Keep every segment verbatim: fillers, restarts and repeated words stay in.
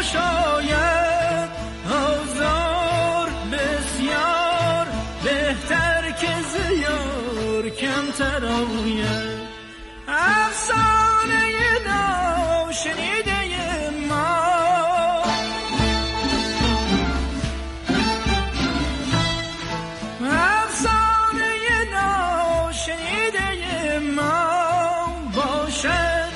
شاید آزار بسیار بهتر که زیار کمتر آید. افسانه ناشنیده ما افسانه ناشنیده ما باشد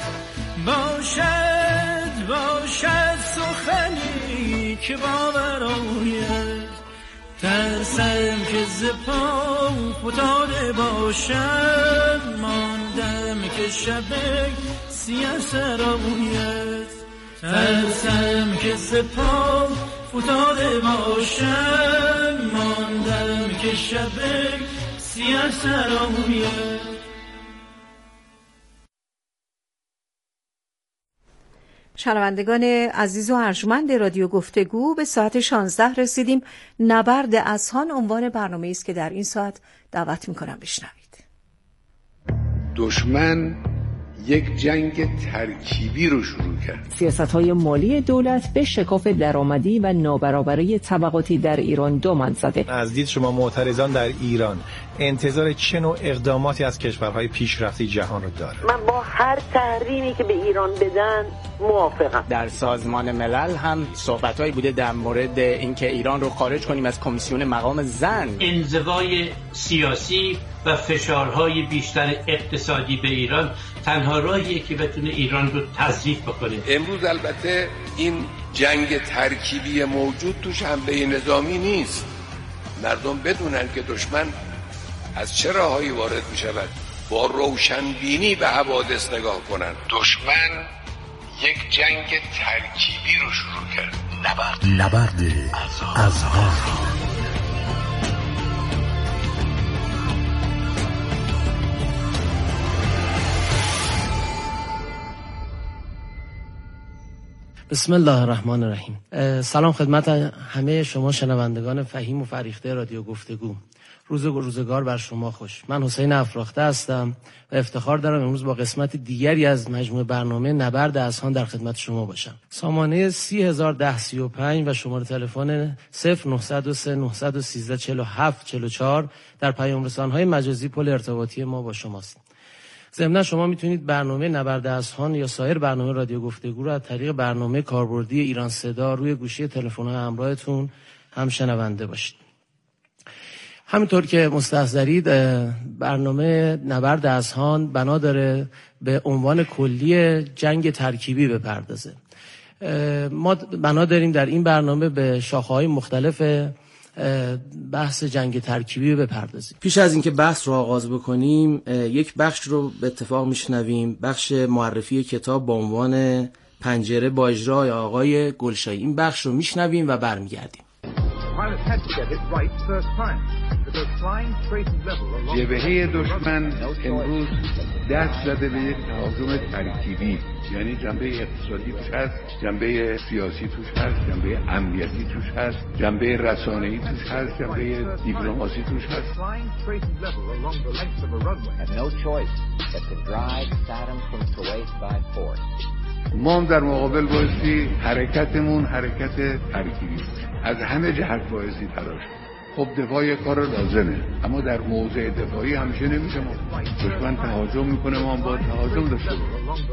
باشد باشد سخنی که باور آید. ترسم که ز پا فتاده باشد ماندم که شب سیاه سر آید. ترسم که ز پا فتاده باشد ماندم که شب سیاه سر آید. شنوندگان عزیز و ارجمند رادیو گفتگو، به ساعت شانزده رسیدیم. نبرد اذهان عنوان برنامه است که در این ساعت دعوت می‌کنم بشنوید. دشمن یک جنگ ترکیبی رو شروع کرد. سیاست‌های مالی دولت به شکاف درآمدی و نابرابری طبقاتی در ایران دامن زده. از دید شما معترضان در ایران انتظار چه نوع اقداماتی از کشورهای پیشرفته جهان رو داره؟ من با هر تحریمی که به ایران بدن موافقم. در سازمان ملل هم صحبت‌هایی بوده در مورد اینکه ایران رو خارج کنیم از کمیسیون مقام زن. انزوای سیاسی و فشارهای بیشتر اقتصادی به ایران تنها راهیه که بتونه ایران رو تضعیف بکنه. امروز البته این جنگ ترکیبی موجود توش حمله نظامی نیست. مردم بدونن که دشمن از چه راههایی وارد می شود، با روشنبینی به حوادث نگاه کنن. دشمن یک جنگ ترکیبی رو شروع کرد. نبرد نبرد اذهان. بسم الله الرحمن الرحیم. سلام خدمت همه شما شنوندگان فهیم و فریخته رادیو گفتگو. روز روزگار بر شما خوش. من حسین افراخته هستم و افتخار دارم امروز با قسمت دیگری از مجموعه برنامه نبرد اذهان در خدمت شما باشم. سامانه سی هزار و ده سی و پنج و شماره تلفن صفر نه صفر سه نه یک سه چهار هفت چهار چهار در پیام رسان‌های مجازی پل ارتباطی ما با شماست. ضمن شما میتونید برنامه نبرد اذهان یا سایر برنامه رادیو گفتگو رو از طریق برنامه کاربردی ایران صدا روی گوشی تلفن‌های همراهتون هم شنونده باشید. همینطور که مستحضرید برنامه نبرد اذهان بنا داره به عنوان کلی جنگ ترکیبی بپردازه. ما بنا داریم در این برنامه به شاخه‌های مختلف بحث جنگ ترکیبی بپردازیم. پیش از اینکه بحث رو آغاز بکنیم یک بخش رو به اتفاق میشنویم، بخش معرفی کتاب با عنوان پنجره با اجرای آقای گلشایی. این بخش رو میشنویم و برمیگردیم. جبهه دشمن امروز دست زده به یک تهاجم ترکیبی، یعنی جنبه اقتصادی توش هست، جنبه سیاسی توش هست، جنبه امنیتی توش هست، جنبه رسانه‌ای توش هست، جنبه دیپلماسی توش هست. ما هم در مقابل بایستی حرکتمون حرکت ترکیبی است. از همه جهت بایستی تلاش. خب دفاعی کار لازمه، اما در موضع دفاعی همیشه نمیشه. ما دشمن تهاجم میکنه، ما هم با تهاجم داشته باشیم.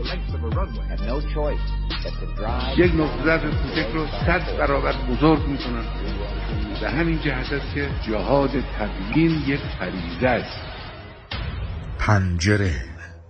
یک نقطه ضعف کوچک رو صد برابر بزرگ میکنن. به همین جهت است که جهاد تبیین یک فریضه است. پنجره.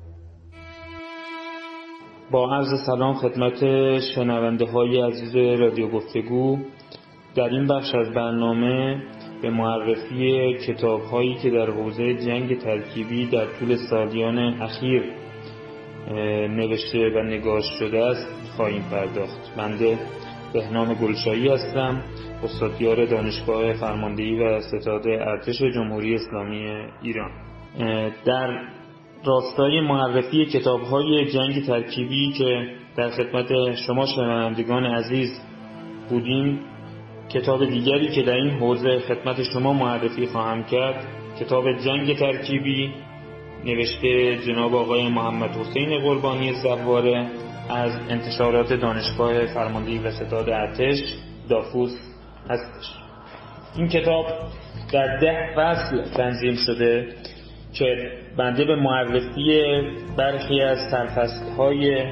با عرض سلام خدمت شنونده های عزیز رادیو گفتگو، در این بخش از برنامه به معرفی کتاب هایی که در حوزه جنگ ترکیبی در طول سالیان اخیر نوشته و نگاشته شده است خواهیم پرداخت. بنده بهنام گلشایی هستم، استادیار دانشگاه فرماندهی و ستاد ارتش جمهوری اسلامی ایران. در راستای معرفی کتاب های جنگ ترکیبی که در خدمت شما شنوندگان عزیز بودیم، کتاب دیگری که در این حوزه خدمت شما معرفی خواهم کرد کتاب جنگ ترکیبی نوشته جناب آقای محمد حسین قربانی زواره از انتشارات دانشگاه فرماندهی و ستاد ارتش دافوس هستش. این کتاب در ده فصل تنظیم شده که بنده به معرفی برخی از سرفصل‌های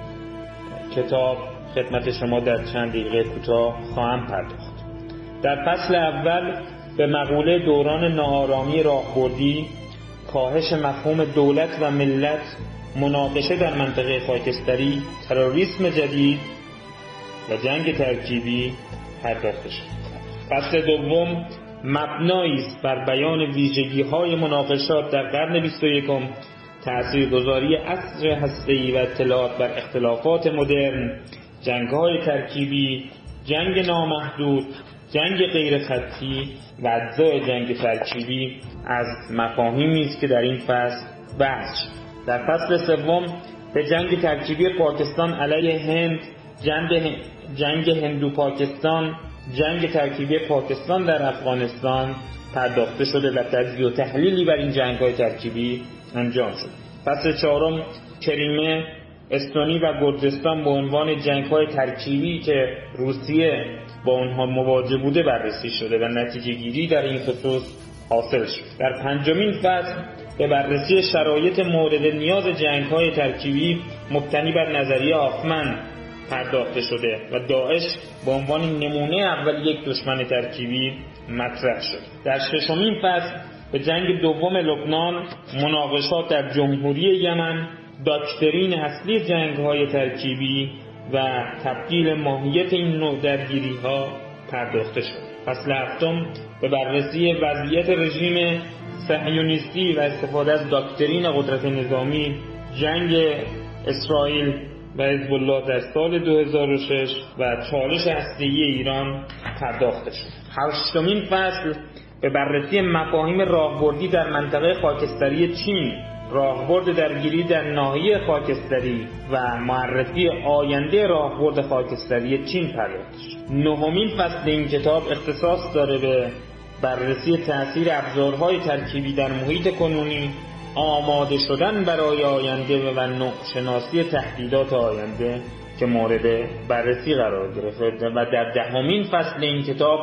کتاب خدمت شما در چند دقیقه کوتاه خواهم پرداخت. در فصل اول به مقوله دوران ناآرامی راهبردی، کاهش مفهوم دولت و ملت، مناقشه در منطقه خاکستری، تروریسم جدید و جنگ ترکیبی پرداخته شد. فصل دوم مبنایی است بر بیان ویژگی‌های مناقشات در قرن بیست و یکم، تأثیرگذاری عصر هسته‌ای و اطلاعات بر اختلافات مدرن، جنگ‌های ترکیبی، جنگ نامحدود، جنگ غیر خطی و اجزای جنگ ترکیبی از مفاهیمی است که در این فصل بحث شد. در فصل سوم به جنگ ترکیبی پاکستان علیه هند، جنگ جنگ هندو پاکستان، جنگ ترکیبی پاکستان در افغانستان پرداخته شده و تجزیه و تحلیلی بر این جنگ‌های ترکیبی انجام شد. فصل چهارم کریمه، استونی و گرجستان به عنوان جنگ‌های ترکیبی که روسیه با اونها مواجه بوده بررسی شده و نتیجه گیری در این خصوص حاصل شد. در پنجمین فصل به بررسی شرایط مورد نیاز جنگ‌های ترکیبی مبتنی بر نظریه هافمن پرداخته شده و داعش به عنوان نمونه اول یک دشمن ترکیبی مطرح شد. در ششمین فصل به جنگ دوم لبنان، مناقشات در جمهوری یمن، داکترین اصلی جنگ‌های ترکیبی و تبدیل ماهیت این نوع درگیری‌ها پرداخته شد. فصل هفتم به بررسی وضعیت رژیم صهیونیستی و استفاده از داکترین قدرت نظامی، جنگ اسرائیل و حزب الله در سال دو هزار و شش و چالش هسته‌ای ایران پرداخته شد. هشتمین فصل به بررسی مفاهیم راهبردی در منطقه خاکستری چین، راهبرد درگیری در ناحیه خاکستری و معرفی آینده راهبرد خاکستری چین پرداخته شد. نهمین فصل این کتاب اختصاص داره به بررسی تأثیر ابزارهای ترکیبی در محیط کنونی، آماده شدن برای آینده و نوع شناسی تهدیدات آینده که مورد بررسی قرار گرفته و در دهمین فصل این کتاب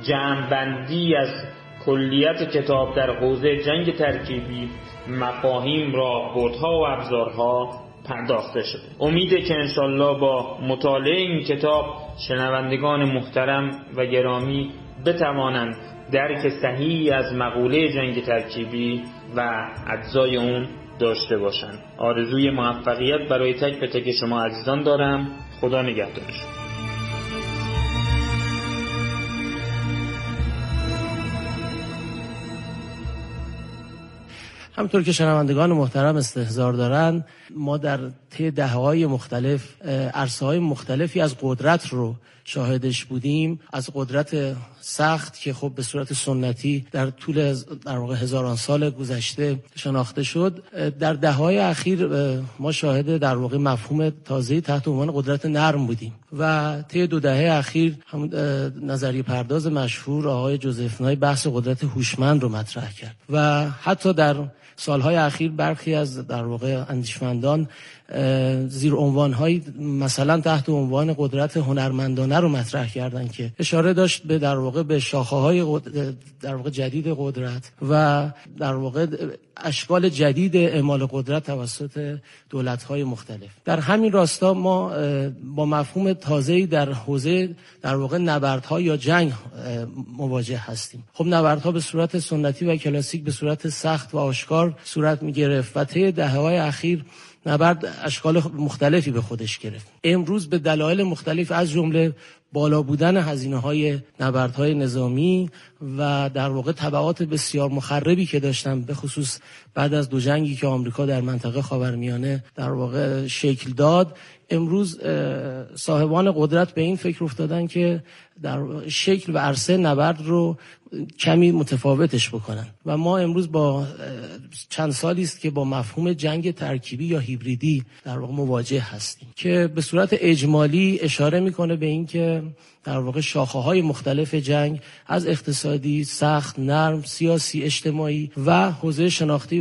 جمع‌بندی از کلیت کتاب در حوزه جنگ ترکیبی، مفاهیم، راهبردها و ابزارها پرداخته شده. امیده که انشالله با مطالعه این کتاب شنوندگان محترم و گرامی بتوانند درک صحیحی از مقوله جنگ ترکیبی و اجزای اون داشته باشند. آرزوی موفقیت برای تک به تک شما عزیزان دارم. خدا نگهدارش. همطور که شنوندگان محترم استحضار دارند، ما در طی دهه‌های مختلف عرصه‌های مختلفی از قدرت رو شاهدش بودیم. از قدرت سخت که خب به صورت سنتی در طول در واقع هزاران سال گذشته شناخته شد، در دهه‌های اخیر ما شاهد در واقع مفهوم تازه‌ای تحت عنوان قدرت نرم بودیم و طی دو دهه اخیر هم نظریه پرداز مشهور آقای جوزف نای بحث قدرت هوشمند رو مطرح کرد و حتی در سالهای اخیر برخی از در واقع اندیشمندان زیر عنوان‌های مثلا تحت عنوان قدرت هنرمندانه رو مطرح کردن که اشاره داشت به در واقع به شاخه‌های در واقع جدید قدرت و در واقع اشکال جدید اعمال قدرت توسط دولت‌های مختلف. در همین راستا ما با مفهوم تازه‌ای در حوزه در واقع نبردها یا جنگ مواجه هستیم. خب نبردها به صورت سنتی و کلاسیک به صورت سخت و آشکار صورت می‌گرفت و طی دهه‌های اخیر نبرد اشکال مختلفی به خودش گرفت. امروز به دلایل مختلف از جمله بالا بودن هزینه‌های نبردهای نظامی و در واقع تبعات بسیار مخربی که داشتن، به خصوص بعد از دو جنگی که آمریکا در منطقه خاورمیانه در واقع شکل داد، امروز صاحبان قدرت به این فکر افتادن که در شکل و عرصه نبرد رو کمی متفاوتش بکنن و ما امروز با چند سالی است که با مفهوم جنگ ترکیبی یا هیبریدی در واقع مواجه هستیم که به صورت اجمالی اشاره میکنه به این که در واقع شاخه‌های مختلف جنگ از اقتصادی، سخت، نرم، سیاسی، اجتماعی و حوزه شناختی و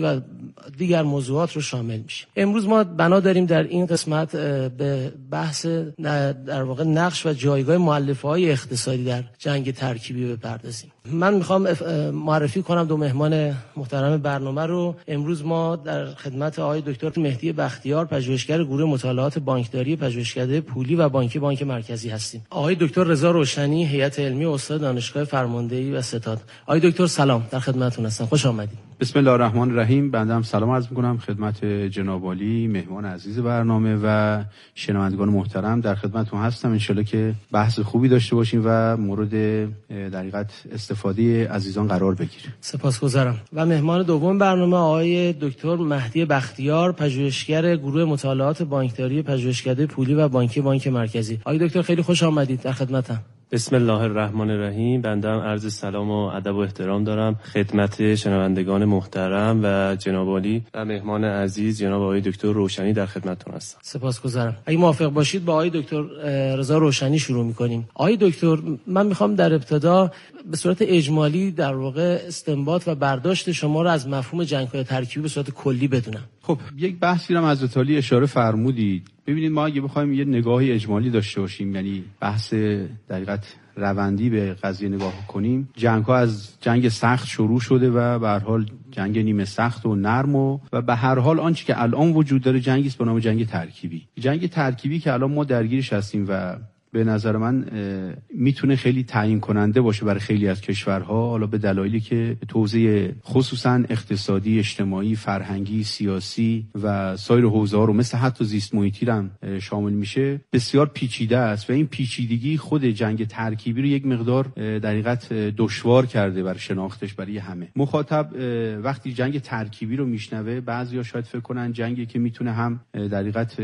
و دیگر موضوعات رو شامل میشه. امروز ما بنا داریم در این قسمت به بحث در واقع نقش و جایگاه مؤلفه‌های اقتصادی در جنگ ترکیبی بپردازیم. من میخوام معرفی کنم دو مهمان محترم برنامه رو. امروز ما در خدمت آقای دکتر مهدی بختیار، پژوهشگر گروه مطالعات بانکداری پژوهشکده پولی و بانکی بانک مرکزی هستیم. آقای دکتر رضا روشنی، هیئت علمی استاد دانشگاه فرماندهی و ستاد. آقای دکتر سلام، در خدمتتون هستم. خوش آمدید. بسم الله الرحمن الرحیم. بنده هم سلام عرض می‌کنم خدمت جناب عالی، مهمان عزیز برنامه و شنوندگان محترم. در خدمتتون هستم. ان شاءالله که بحث خوبی داشته باشیم و مورد در حقیقت استفاده عزیزان قرار بگیره. سپاسگزارم. و مهمان دوم برنامه آقای دکتر مهدی بختیار، پژوهشگر گروه مطالعات بانکداری پژوهشکده پولی و بانکی بانک مرکزی. آقای دکتر خیلی خوش آمدید، در خدمتم. بسم الله الرحمن الرحیم. بنده هم عرض سلام و ادب و احترام دارم خدمت شنوندگان محترم و جناب عالی و مهمان عزیز جناب آقای دکتر روشنی، در خدمتتون هستم. سپاسگزارم. اگه موافق باشید با آقای دکتر رضا روشنی شروع می‌کنیم. آقای دکتر، من می‌خوام در ابتدا به صورت اجمالی در واقع استنباط و برداشت شما رو از مفهوم جنگ‌های ترکیبی به صورت کلی بدونم. خب یک بحثی رو هم حضرت عالی اشاره فرمودید. ببینید ما اگه بخوایم یه نگاهی اجمالی داشته باشیم، یعنی بحث در حقیقت روندی به قضیه نگاه کنیم، جنگ‌ها از جنگ سخت شروع شده و به هر حال جنگ نیمه سخت و نرم و و به هر حال آنچه که الان وجود داره جنگی است به نام جنگ ترکیبی. جنگ ترکیبی که الان ما درگیرش هستیم و به نظر من میتونه خیلی تعیین کننده باشه برای خیلی از کشورها، حالا به دلایلی که توزیع خصوصا اقتصادی، اجتماعی، فرهنگی، سیاسی و سایر حوزه‌ها رو مثل حتی زیست محیطی هم شامل میشه، بسیار پیچیده است و این پیچیدگی خود جنگ ترکیبی رو یک مقدار در حقیقت دشوار کرده برای شناختش برای همه. مخاطب وقتی جنگ ترکیبی رو میشنوه، بعضیا شاید فکر کنن جنگی که میتونه هم در حقیقت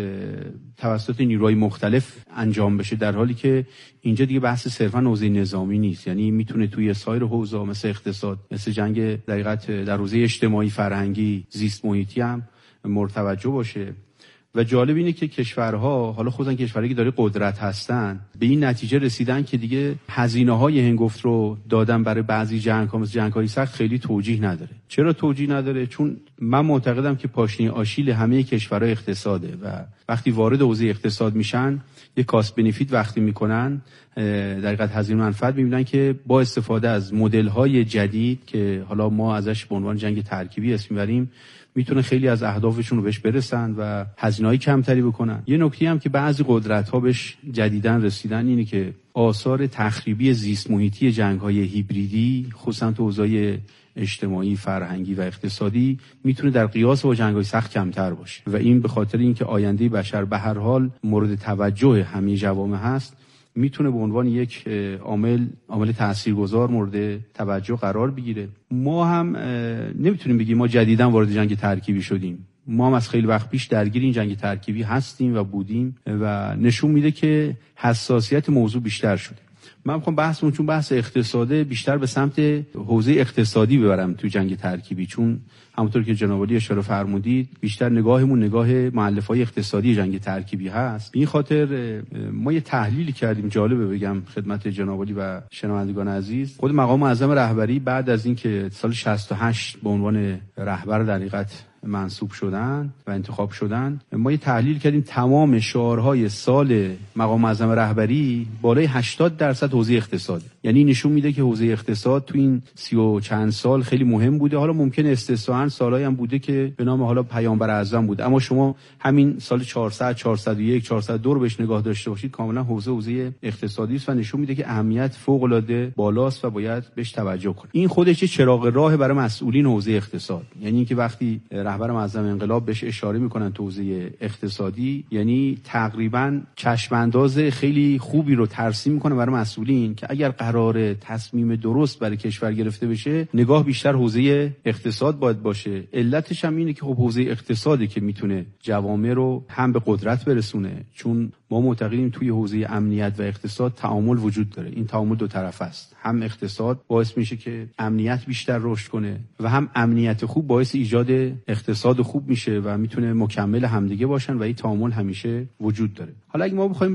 توسط نیروهای مختلف انجام بشه، در حالی که اینجا دیگه بحث صرفا حوزه نظامی نیست، یعنی میتونه توی سایر حوزه مثل اقتصاد، مثل جنگ در حقیقت در حوزه اجتماعی، فرهنگی، زیست محیطی هم مرتوجه باشه. و جالب اینه که کشورها، حالا خودن کشورهایی که داره قدرت هستن، به این نتیجه رسیدن که دیگه هزینه‌های هنگفت رو دادن برای بعضی جنگ‌ها مثل جنگ‌های سخت خیلی توجیه نداره. چرا توجیه نداره؟ چون من معتقدم که پاشنه آشیل همه کشورها اقتصاده و وقتی وارد حوزه اقتصاد میشن، یک کاست بنفیت وقتی میکنن، در حقیقت هزینه منفعت میبینن که با استفاده از مدل‌های جدید که حالا ما ازش به عنوان جنگ ترکیبی اسم میبریم، میتونه خیلی از اهدافشون رو بهش برسن و هزینه‌های کمتری بکنن. یه نکته هم که بعضی قدرت‌ها بهش جدیداً رسیدن اینه که آثار تخریبی زیست محیطی جنگ‌های هیبریدی، خصوصا تو حوزه‌های اجتماعی، فرهنگی و اقتصادی، میتونه در قیاس با جنگ‌های سخت کمتر باشه و این به خاطر اینکه آینده بشر به هر حال مورد توجه همه جوامع هست، میتونه به عنوان یک عامل عامل تاثیرگذار مورد توجه قرار بگیره. ما هم نمیتونیم بگیم ما جدیداً وارد جنگ ترکیبی شدیم. ما هم از خیلی وقت پیش درگیر این جنگ ترکیبی هستیم و بودیم و نشون میده که حساسیت موضوع بیشتر شده. من میخوام بحثمون چون بحث اقتصاده بیشتر به سمت حوزه اقتصادی ببرم تو جنگ ترکیبی، چون همونطور که جناب عالی اشاره فرمودید بیشتر نگاهمون نگاه مؤلفه‌های اقتصادی جنگ ترکیبی هست. این خاطر ما یه تحلیلی کردیم، جالبه بگم خدمت جناب عالی و شنوندگان عزیز. خود مقام معظم رهبری بعد از اینکه سال شصت و هشت به عنوان رهبر در حقیقت منصوب شدن و انتخاب شدن، ما یه تحلیل کردیم تمام شعارهای سال مقام معظم رهبری بالای هشتاد درصد حوزه اقتصاده. یعنی نشون میده که حوزه اقتصاد تو این سی و چند سال خیلی مهم بوده. حالا ممکنه استثناء سالایی هم بوده که به نام حالا پیامبر اعظم بود، اما شما همین سال چهارصد، چهارصد و یک، چهارصد و دو رو بهش نگاه داشته باشید، کاملا حوزه حوزه اقتصادی است و نشون میده که اهمیت فوق العاده بالاست و باید بهش توجه کنید. این خودش چراغ راه برای مسئولین حوزه اقتصاد، یعنی اینکه وقتی رهبر معظم انقلاب بهش اشاره میکنن تو حوزه اقتصادی، یعنی تقریبا چشم انداز خیلی خوبی رو ترسیم میکنه برای مسئولین که اگر قرار تصمیم درست برای کشور گرفته بشه، نگاه بیشتر حوزه اقتصاد باید باشه. علتش هم اینه که خب حوزه اقتصادی که میتونه جوامع رو هم به قدرت برسونه، چون ما معتقدیم توی حوزه امنیت و اقتصاد تعامل وجود داره. این تعامل دو طرفه است، هم اقتصاد باعث میشه که امنیت بیشتر رشد کنه و هم امنیت خوب باعث ایجاد اقتصاد خوب میشه و میتونه مکمل همدیگه باشن و این تعامل همیشه وجود داره. حالا اگه ما بخوایم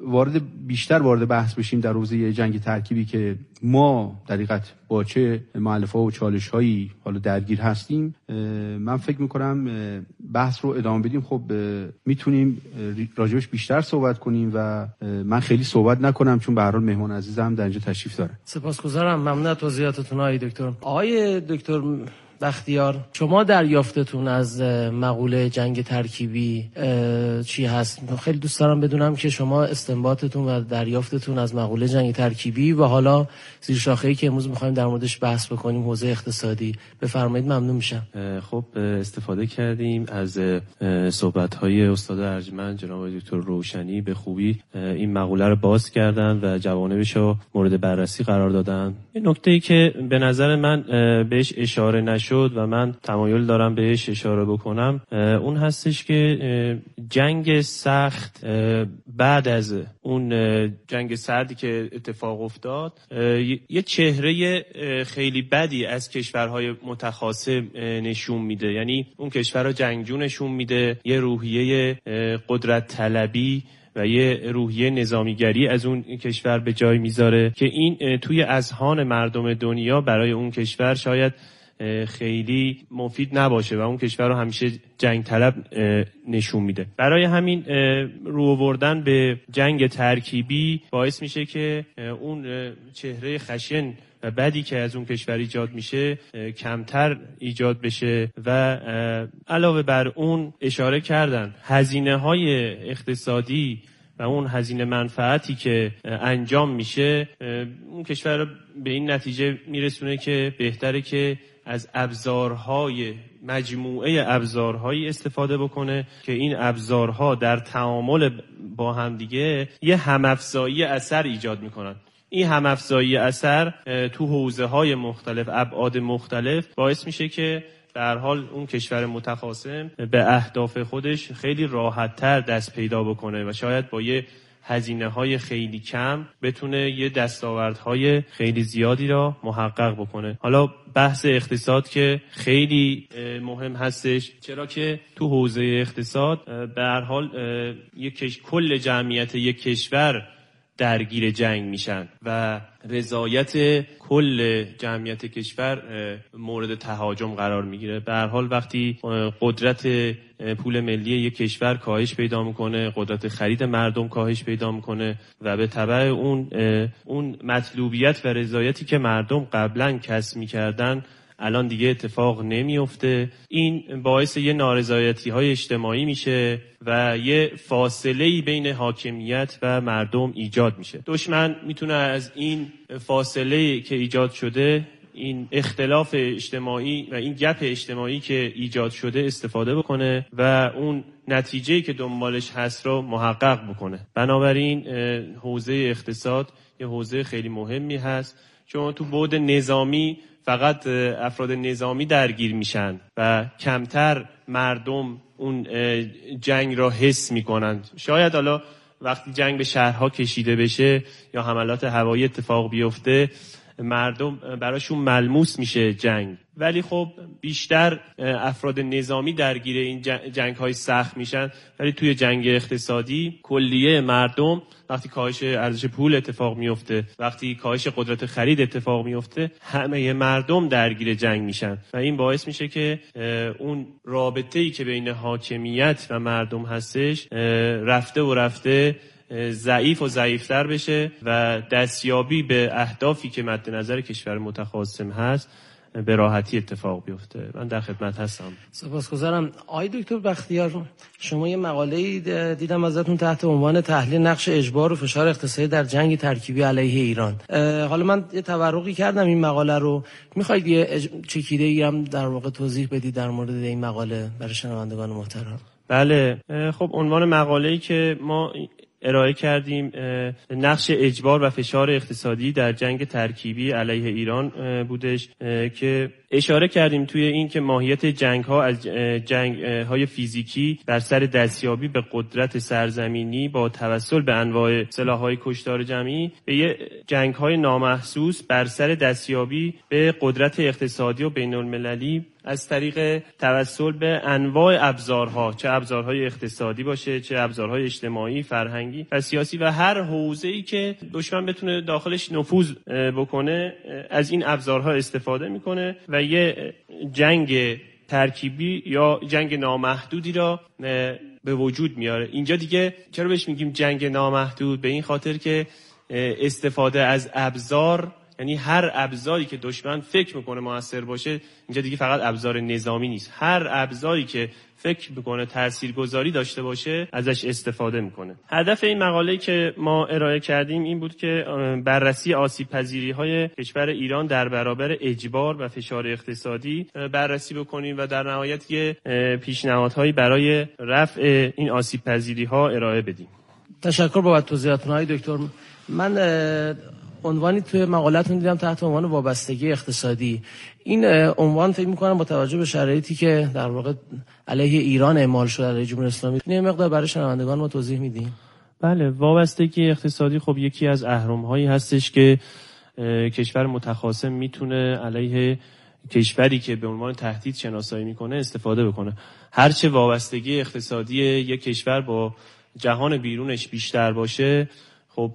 وارد بیشتر وارد بحث بشیم در حوزه جنگ ترکیبی که ما در حقیقت با چه مؤلفه‌ها و چالش‌هایی حالا درگیر هستیم، من فکر می‌کنم بحث رو ادامه بدیم. خب میتونیم راجبش بیشتر صحبت کنیم و من خیلی صحبت نکنم چون به هر حال مهمان عزیزم در اینجا تشریف داره. سپاسگزارم، ممنون از توضیحاتتون آقای دکتر. آقای دکتر بختیار، شما دریافتتون از مقوله جنگ ترکیبی چی هست؟ خیلی دوست دارم بدونم که شما استنباطتون و دریافتتون از مقوله جنگ ترکیبی و حالا زیر شاخه‌ای که امروز می‌خوایم در موردش بحث بکنیم، حوزه اقتصادی، بفرمایید، ممنون میشم. خب استفاده کردیم از صحبت‌های استاد ارجمند جناب دکتر روشنی، به خوبی این مقوله رو باز کردن و جوانبش رو مورد بررسی قرار دادن. یه نکته‌ای که به نظر من بهش اشاره نشد و من تمایل دارم بهش اشاره بکنم اون هستش که جنگ سخت بعد از اون جنگ سردی که اتفاق افتاد یه چهره خیلی بدی از کشورهای متخاصم نشون میده. یعنی اون کشورها جنگجو نشون میده، یه روحیه قدرت طلبی و یه روحیه نظامیگری از اون کشور به جای میذاره که این توی اذهان مردم دنیا برای اون کشور شاید خیلی مفید نباشه و اون کشور رو همیشه جنگ طلب نشون میده. برای همین رو آوردن به جنگ ترکیبی باعث میشه که اون چهره خشن و بدی که از اون کشور ایجاد میشه کمتر ایجاد بشه و علاوه بر اون اشاره کردن هزینه های اقتصادی و اون هزینه منفعتی که انجام میشه اون کشور به این نتیجه میرسونه که بهتره که از ابزارهای مجموعه ابزارهایی استفاده بکنه که این ابزارها در تعامل با هم دیگه یه همافزایی اثر ایجاد میکنن. این همافزایی اثر تو حوزه‌های مختلف، ابعاد مختلف باعث میشه که به هر حال اون کشور متخاصم به اهداف خودش خیلی راحت‌تر دست پیدا بکنه و شاید با یه هزینه‌های خیلی کم بتونه یه دستاوردهای خیلی زیادی را محقق بکنه. حالا بحث اقتصاد که خیلی مهم هستش، چرا که تو حوزه اقتصاد به هر حال یک کل جمعیت یک کشور درگیر جنگ میشن و رضایت کل جمعیت کشور مورد تهاجم قرار میگیره. به هر حال وقتی قدرت پول ملی یک کشور کاهش پیدا میکنه، قدرت خرید مردم کاهش پیدا میکنه و به تبع اون اون مطلوبیت و رضایتی که مردم قبلا کسب میکردن الان دیگه اتفاق نمیفته. این باعث یه نارضایتی های اجتماعی میشه و یه فاصله‌ای بین حاکمیت و مردم ایجاد میشه. دشمن میتونه از این فاصله که ایجاد شده، این اختلاف اجتماعی و این گپ اجتماعی که ایجاد شده استفاده بکنه و اون نتیجه‌ای که دنبالش هست رو محقق بکنه. بنابراین حوزه اقتصاد یه حوزه خیلی مهمی هست، چون تو بعد نظامی فقط افراد نظامی درگیر میشن و کمتر مردم اون جنگ را حس میکنند. شاید حالا وقتی جنگ به شهرها کشیده بشه یا حملات هوایی اتفاق بیفته مردم براشون ملموس میشه جنگ، ولی خب بیشتر افراد نظامی درگیر این جنگ های سخت میشن. ولی توی جنگ اقتصادی کلیه مردم وقتی کاهش ارزش پول اتفاق میفته، وقتی کاهش قدرت خرید اتفاق میفته، همه مردم درگیر جنگ میشن و این باعث میشه که اون رابطه‌ای که بین حاکمیت و مردم هستش رفته و رفته ضعیف و ضعیفتر بشه و دستیابی به اهدافی که مد نظر کشور متخاصم هست به راحتی اتفاق بیفته. من در خدمت هستم. سپاسگزارم. آقای دکتر بختیار، شما یه مقاله‌ای دیدم ازتون تحت عنوان تحلیل نقش اجبار و فشار اقتصادی در جنگ ترکیبی علیه ایران. حالا من یه تورقی کردم این مقاله رو، میخواید یه اج... چکیده‌ای هم در واقع توضیح بدید در مورد این مقاله برای شنوندگان محترم؟ بله. خب عنوان مقاله‌ای که ما ارائه کردیم نقش اجبار و فشار اقتصادی در جنگ ترکیبی علیه ایران بودش که اشاره کردیم توی این که ماهیت جنگ‌ها از جنگ‌های فیزیکی بر سر دستیابی به قدرت سرزمینی با توسل به انواع سلاح‌های کشتار جمعی به یه جنگ‌های نامحسوس بر سر دستیابی به قدرت اقتصادی و بین‌المللی از طریق توسل به انواع ابزارها، چه ابزارهای اقتصادی باشه، چه ابزارهای اجتماعی، فرهنگی و سیاسی و هر حوزه‌ای که دشمن بتونه داخلش نفوذ بکنه از این ابزارها استفاده میکنه و یه جنگ ترکیبی یا جنگ نامحدودی را به وجود میاره. اینجا دیگه چرا بهش میگیم جنگ نامحدود؟ به این خاطر که استفاده از ابزار، یعنی هر ابزاری که دشمن فکر میکنه موثر باشه، اینجا دیگه فقط ابزار نظامی نیست، هر ابزاری که فکر میکنه تاثیرگذاری داشته باشه ازش استفاده میکنه. هدف این مقاله که ما ارائه کردیم این بود که بررسی آسیب پذیری های کشور ایران در برابر اجبار و فشار اقتصادی بررسی بکنیم و در نهایت یه پیشنهادهایی برای رفع این آسیب پذیری ها ارائه بدیم. تشکر بابت توضیحاتتون های دکتر. من عنوانی توی مقالتون دیدم تحت عنوان وابستگی اقتصادی. این عنوان فکر می‌کنم با توجه به شرایطی که در واقع علیه ایران اعمال شده در جمهوری اسلامی، یه مقدار برای شنوندگان ما توضیح میدین؟ بله، وابستگی اقتصادی خب یکی از اهرم‌هایی هستش که کشور متخاصم میتونه علیه کشوری که به عنوان تهدید شناسایی میکنه استفاده بکنه. هرچه وابستگی اقتصادی یک کشور با جهان بیرونش بیشتر باشه، خب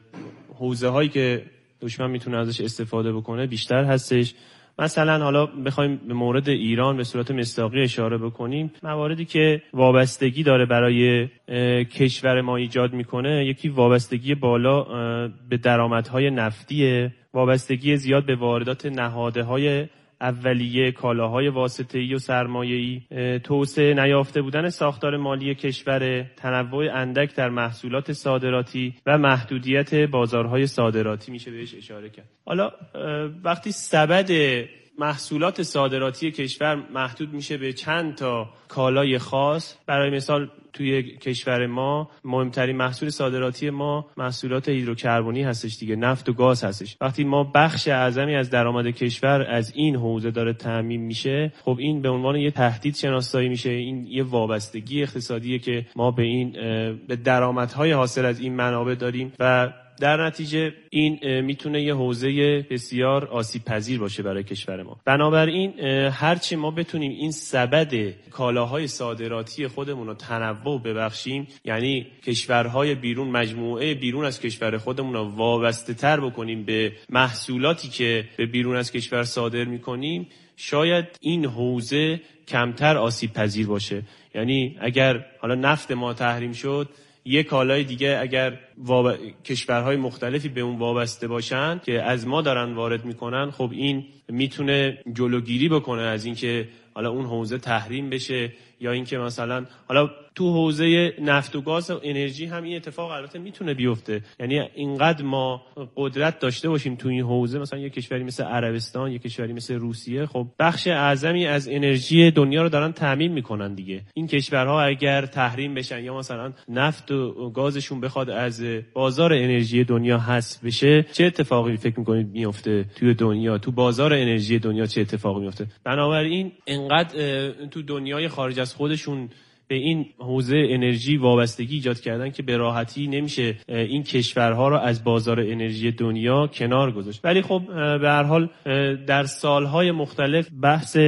حوزه هایی که دشمن میتونه ازش استفاده بکنه بیشتر هستش. مثلا حالا بخوایم به مورد ایران به صورت مصداقی اشاره بکنیم، مواردی که وابستگی داره برای کشور ما ایجاد میکنه، یکی وابستگی بالا به درآمدهای نفتیه، وابستگی زیاد به واردات نهادهای اولیه، کالاهای واسطه‌ای و سرمایه‌ای، توسعه نیافته بودن ساختار مالی کشور، تنوع اندک در محصولات صادراتی و محدودیت بازارهای صادراتی میشه بهش اشاره کرد. حالا وقتی سبد محصولات صادراتی کشور محدود میشه به چند تا کالای خاص، برای مثال توی کشور ما مهمترین محصول صادراتی ما محصولات هیدروکربنی هستش دیگه، نفت و گاز هستش. وقتی ما بخش اعظمی از درآمد کشور از این حوزه داره تامین میشه، خب این به عنوان یه تهدید شناسایی میشه. این یه وابستگی اقتصادیه که ما به این به درآمدهای حاصل از این منابع داریم و در نتیجه این میتونه یه حوزه بسیار آسیب پذیر باشه برای کشور ما. بنابراین هرچی ما بتونیم این سبد کالاهای صادراتی خودمون رو تنوع ببخشیم، یعنی کشورهای بیرون، مجموعه بیرون از کشور خودمون رو وابسته تر بکنیم به محصولاتی که به بیرون از کشور صادر میکنیم، شاید این حوزه کمتر آسیب پذیر باشه. یعنی اگر حالا نفت ما تحریم شد، یک کالای دیگه اگر واب... کشورهای مختلفی به اون وابسته باشن که از ما دارن وارد میکنن، خب این میتونه جلوگیری بکنه از اینکه حالا اون حوزه تحریم بشه، یا اینکه مثلا حالا تو حوزه نفت و گاز و انرژی هم این اتفاق البته میتونه بیفته. یعنی اینقدر ما قدرت داشته باشیم تو این حوزه، مثلا یک کشوری مثل عربستان، یک کشوری مثل روسیه، خب بخش اعظمی از انرژی دنیا رو دارن تامین میکنن دیگه. این کشورها اگر تحریم بشن یا مثلا نفت و گازشون بخواد از بازار انرژی دنیا حذف بشه، چه اتفاقی فکر میکنید میفته توی دنیا، تو بازار انرژی دنیا چه اتفاقی میفته؟ بنابراین اینقدر تو دنیای خارج از خودشون به این حوزه انرژی وابستگی ایجاد کردن که به راحتی نمیشه این کشورها را از بازار انرژی دنیا کنار گذاشت. ولی خب به هر حال در سالهای مختلف بحث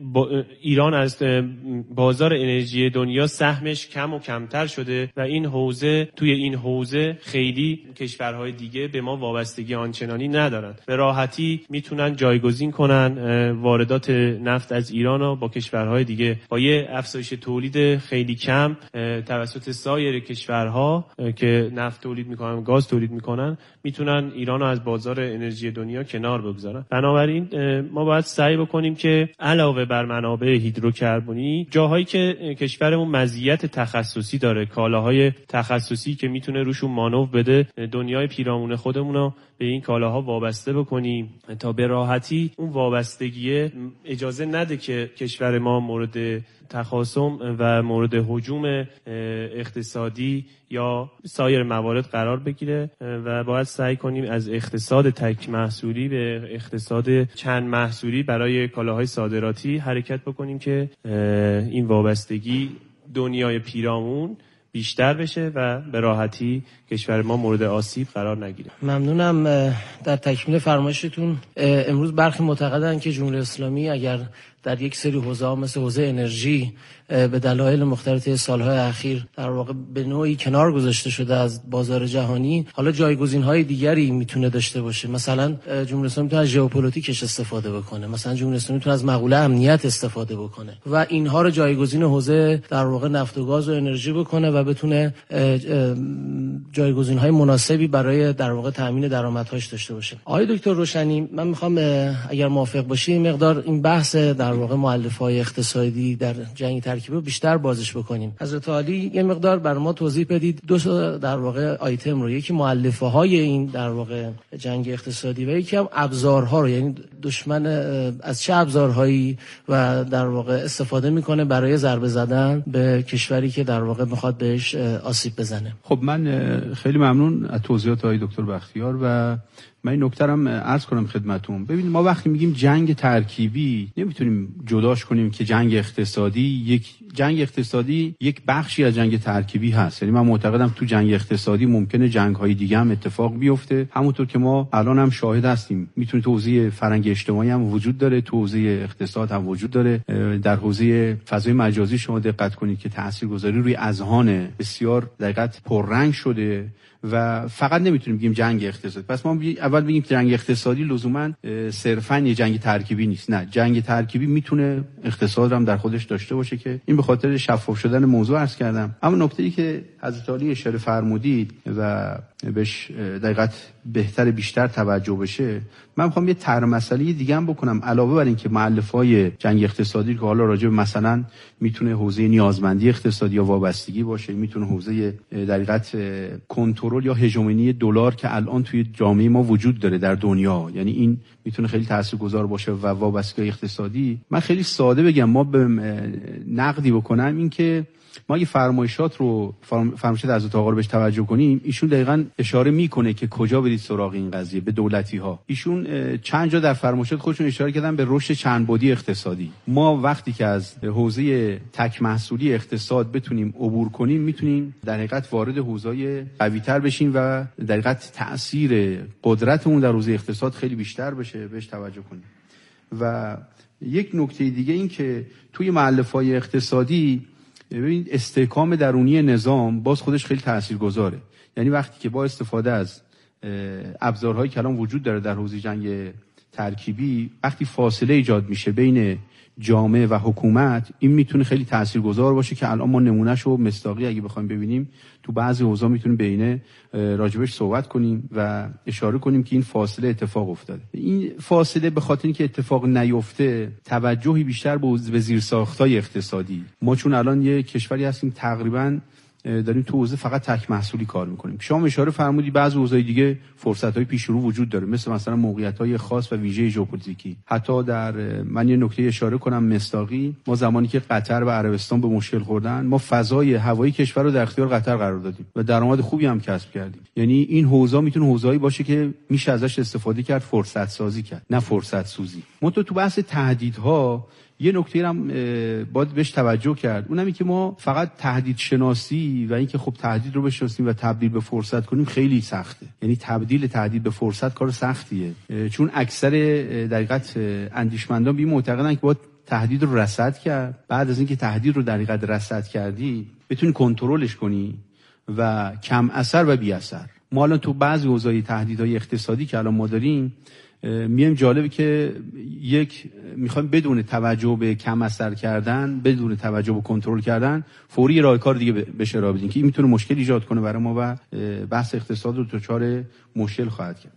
ایران از بازار انرژی دنیا سهمش کم و کمتر شده و این حوزه توی این حوزه خیلی کشورهای دیگه به ما وابستگی آنچنانی ندارن، به راحتی میتونن جایگزین کنن واردات نفت از ایران رو با کشورهای دیگه، با یه افزایش تولید خیلی کم توسط سایر کشورها که نفت تولید میکنن، گاز تولید میکنن، میتونن ایران رو از بازار انرژی دنیا کنار بگذارن. بنابراین ما باید سعی بکنیم که علاوه بر منابع هیدروکربنی، جاهایی که کشورمون مزیت تخصصی داره، کالاهای تخصصی که میتونه روشون مانور بده، دنیای پیرامون خودمون رو به این کالاها وابسته بکنیم تا به راحتی اون وابستگی اجازه نده که کشور ما مورد تخاصم و مورد هجوم اقتصادی یا سایر موارد قرار بگیره و باید سعی کنیم از اقتصاد تک محصولی به اقتصاد چند محصولی برای کالاهای صادراتی حرکت بکنیم که این وابستگی دنیای پیرامون بیشتر بشه و به راحتی کشور ما مورد آسیب قرار نگیره. ممنونم. در تکمیل فرمایشتون، امروز برخی معتقدند که جمهوری اسلامی اگر در یک سری حوزه‌ها مثل حوزه انرژی به دلایل مختلف سالهای اخیر در واقع به نوعی کنار گذاشته شده از بازار جهانی، حالا جایگزین‌های دیگری میتونه داشته باشه. مثلا جمهوری اسلامی میتونه از ژئوپلیتیکش استفاده بکنه، مثلا جمهوری اسلامی میتونه از مقوله امنیت استفاده بکنه و اینها رو جایگزین حوزه در واقع نفت و گاز و انرژی بکنه و بتونه جایگزین‌های مناسبی برای در واقع تامین درآمدهاش داشته باشه. آقای دکتر روشنی، من میخوام اگر موافق باشی مقدار این بحث در واقع مؤلفه‌های اقتصادی در جنگ ترکیبی رو بیشتر بازش بکنیم. حضرت عالی یه مقدار برای ما توضیح بدید دو تا در واقع آیتم رو، یکی مؤلفه‌های این در واقع جنگ اقتصادی و یکی هم ابزارها رو، یعنی دشمن از چه ابزارهایی و در واقع استفاده میکنه برای ضربه زدن به کشوری که در واقع میخواد بهش آسیب بزنه. خب من خیلی ممنون از توضیحات آقای دکتر بختیار و من این نکته رو عرض کنم خدمتتون. ببینید ما وقتی میگیم جنگ ترکیبی نمیتونیم جداش کنیم که جنگ اقتصادی یک جنگ اقتصادی یک بخشی از جنگ ترکیبی هست. یعنی من معتقدم تو جنگ اقتصادی ممکنه جنگ‌های دیگه هم اتفاق بیفته، همونطور که ما الان هم شاهد هستیم. میتونه تو حوزه فرهنگ اجتماعی هم وجود داره، تو حوزه اقتصاد هم وجود داره، در حوزه فضای مجازی شما دقت کنید که تاثیرگذاری روی اذهان بسیار دقیقاً پررنگ شده و فقط نمیتونیم بگیم جنگ اقتصادی. پس ما اول بگیم جنگ اقتصادی لزوما صرفاً یه جنگ ترکیبی نیست. نه، جنگ ترکیبی میتونه اقتصاد هم در خودش داشته باشه که این به خاطر شفاف شدن موضوع عرض کردم. اما نکته‌ای که حضرت عالی اشاره فرمودید و بهش دقیقاً بهتر بیشتر توجه بشه، من میخوام یه طرح مسئله دیگه هم بکنم علاوه بر این که مؤلفه‌های جنگ اقتصادی که حالا راجع به مثلا میتونه حوزه نیازمندی اقتصادی یا وابستگی باشه، میتونه حوزه دقیقاً کنترل یا هژمونی دلار که الان توی جامعه ما وجود داره در دنیا، یعنی این میتونه خیلی تاثیرگذار باشه و وابستگی اقتصادی. من خیلی ساده بگم، ما به نقدی بکنم این که ما یه فرمایشات رو فرمایشات حضرت آقا رو بهش توجه کنیم، ایشون دقیقاً اشاره میکنه که کجا برید سراغ این قضیه به دولتی ها. ایشون چند جا در فرمایشات خودشون اشاره کردن به رشد چند بعدی اقتصادی. ما وقتی که از حوزه تک محصولی اقتصاد بتونیم عبور کنیم، میتونیم در حقیقت وارد حوزه‌های قوی‌تر بشیم و در حقیقت تأثیر قدرتمون در حوزه اقتصاد خیلی بیشتر بشه، بهش توجه کنیم. و یک نکته دیگه این که توی مؤلفه‌های اقتصادی ببینید استحکام درونی نظام باز خودش خیلی تاثیرگذاره. یعنی وقتی که با استفاده از ابزارهایی که الان وجود داره در حوزه جنگ ترکیبی، وقتی فاصله ایجاد میشه بین جامعه و حکومت، این میتونه خیلی تاثیرگذار باشه که الان ما نمونهشو مصداقی اگه بخوایم ببینیم تو بعضی حوزه‌ها میتونیم بینه راجبش صحبت کنیم و اشاره کنیم که این فاصله اتفاق افتاده. این فاصله به خاطر اینکه اتفاق نیفته توجهی بیشتر به زیرساخت‌های اقتصادی. ما چون الان یه کشوری هستیم تقریباً داریم تو حوزه فقط تک محصولی کار میکنیم. شما اشاره فرمودید بعضی حوزه‌های دیگه فرصت‌های پیش رو وجود داره، مثل مثلا موقعیت‌های خاص و ویژه ژئوپلیتیکی. حتی در من یه نکته اشاره کنم مصداقی، ما زمانی که قطر و عربستان به مشکل خوردن، ما فضای هوایی کشور رو در اختیار قطر قرار دادیم و درآمد خوبی هم کسب کردیم. یعنی این حوزه میتونه حوزه‌ای باشه که میشه ازش استفاده کرد، فرصت سازی کرد، نه فرصت سوزی. منتها تو بحث تهدیدها یه نکته هم باید بهش توجه کرد، اونم این که ما فقط تهدید شناسی و اینکه خب تهدید رو بشناسیم و تبدیل به فرصت کنیم خیلی سخته. یعنی تبدیل تهدید به فرصت کار سختیه، چون اکثر در حقیقت اندیشمندان بی معتقدن که باید تهدید رو رصد کرد، بعد از اینکه تهدید رو در حقیقت رصد کردی بتونی کنترلش کنی و کم اثر و بی اثر. ما الان تو بعضی حوزه‌های تهدیدهای اقتصادی که الان ما داریم میم جالبه که یک میخوایم بدون توجه به کم اثر کردن، بدون توجه به کنترل کردن، فوری راهکار دیگه بشه را بدیم که این میتونه مشکل ایجاد کنه برای ما و بحث اقتصاد رو دچار مشکل خواهد کرد.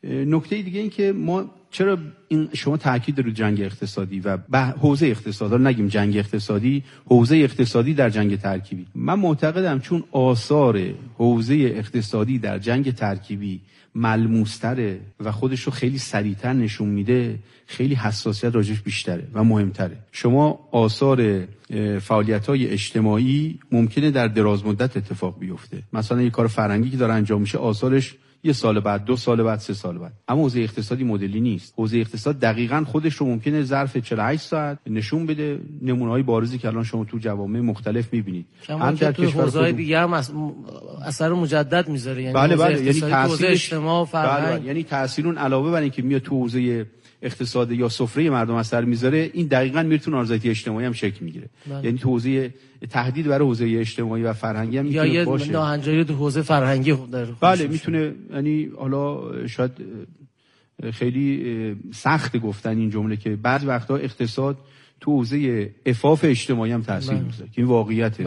نکته دیگه این که ما چرا این شما تاکید رو جنگ اقتصادی و حوزه اقتصادی رو نگیم جنگ اقتصادی، حوزه اقتصادی در جنگ ترکیبی. من معتقدم چون آثار حوزه اقتصادی در جنگ ترکیبی ملموس‌تره و خودش رو خیلی سریع‌تر نشون میده، خیلی حساسیت راجعش بیشتره و مهمتره. شما آثار فعالیت‌های اجتماعی ممکنه در دراز مدت اتفاق بیفته. مثلا یک کار فرهنگی که داره انجام میشه آثارش یه سال بعد، دو سال بعد، سه سال بعد. اما حوزه اقتصادی مدلی نیست. حوزه اقتصاد دقیقاً خودش رو ممکنه ظرف چهل و هشت ساعت نشون بده. نمونه‌های بارزی که الان شما تو جوامع مختلف می‌بینید. هم در کشور حوزه‌های دیگه هم اثر مجدد می‌ذاره. یعنی بله بله، یعنی تاثیر اجتماع و فرهنگ. بله بله. یعنی تاثیرون علاوه بر اینکه میاد تو حوزه اقتصاد یا سفره مردم اثر میذاره، این دقیقاً میره تو نارضایتی اجتماعی هم شکل میگیره. یعنی تو حوزه تهدید برای حوزه اجتماعی و فرهنگی هم میتونه باشه. یا یه ناهنجاری تو حوزه فرهنگی در بله میتونه، یعنی حالا شاید خیلی سخت گفتن این جمله که بعضی وقتا اقتصاد تو حوزه عفاف اجتماعی هم تاثیر میذاره که این واقعیته.